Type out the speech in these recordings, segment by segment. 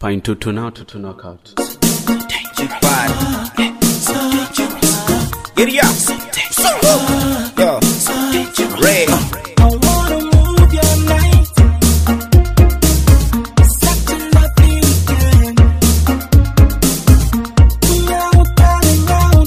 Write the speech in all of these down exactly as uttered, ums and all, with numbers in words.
Pine to to now to to knockout. Get it up. Yo. Ray. I wanna move your night. It's such a lovely weekend. Now, darling, now,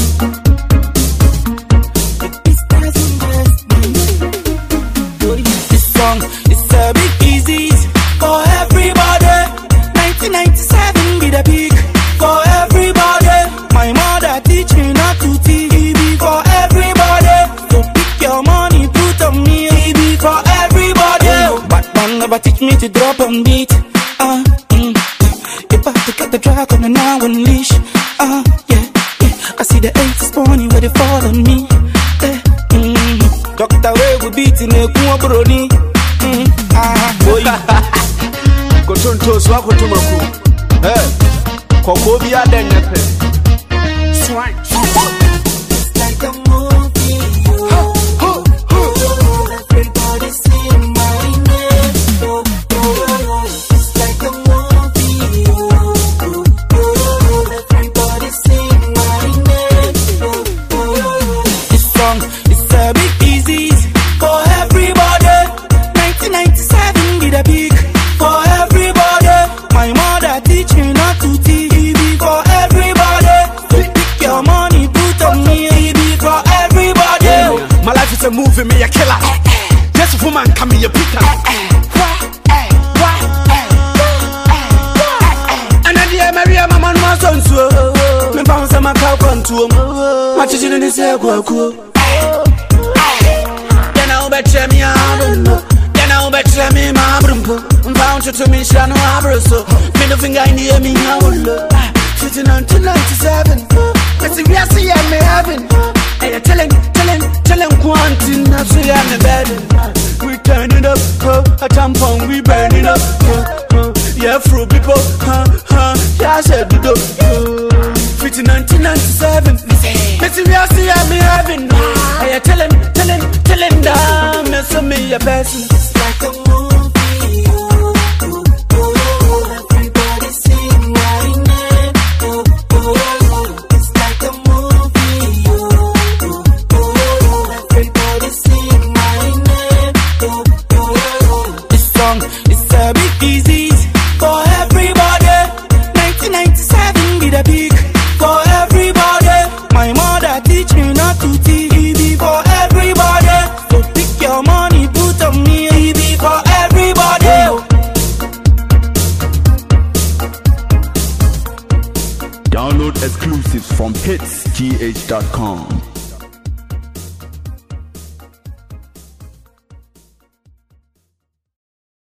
the beast doesn't rest me. This song is a bit easy for everybody. nineteen ninety-seven be the peak for everybody. My mother teach me not to T V for everybody. So pick your money, put on me, T V for everybody. But one never teach me to drop on beat. Uh, mm. If I have to get the drag on the now unleash. Uh, yeah, yeah. I see the eight is spawning where they fall on me. Eh, mm. Doctor Way will beat in a Kuma Brody. Mm, ah, boy. Go to to swako to maku. Eh, koko bi aden nepe. Swine. It's like a movie. Oh, oh, oh. Everybody sing my name. Oh, oh, oh. It's like a movie. Oh, oh, oh. Everybody sing my name. Oh, oh, oh. This song is a bit easy for everybody. nineteen ninety-seven be the peak for everybody. My mother teach me not to T V for everybody. So pick your money, put on me, T V for everybody. My life is a movie, me a killer. Just woman come me a picker. And I dear Maria, my man was on so. Me bounce on my cow contour. My children is a quaku. Then I'll bet me I know. Then I'll bet me my brumpo. Bound to me, Shano Abroso. Middle finger in the me now. Sitting on two ninety-seven. Let's see, we are seeing me having. Hey, telling, telling, telling Quantin, I see I'm the bed. We turn it up, huh? A tampon, we burn it up, huh? Huh? Yeah, fruit people, huh? Huh? Yeah, I said, do do. Fitting nineteen ninety-seven. Let's see, we are seeing me having. Hey, telling, telling, telling them, that's me a person. It's like a movie. Oh, oh, oh. Everybody sing my name. Oh, oh, oh. It's like a movie. Oh, oh, oh. Everybody sing my name. Oh, oh, oh. This song is a bit easy for everybody. nineteen ninety-seven be the peak for everybody. My mother teach me not to T V for everybody. So pick your money, put on me, T V for everybody. Download exclusives from hits g h dot com.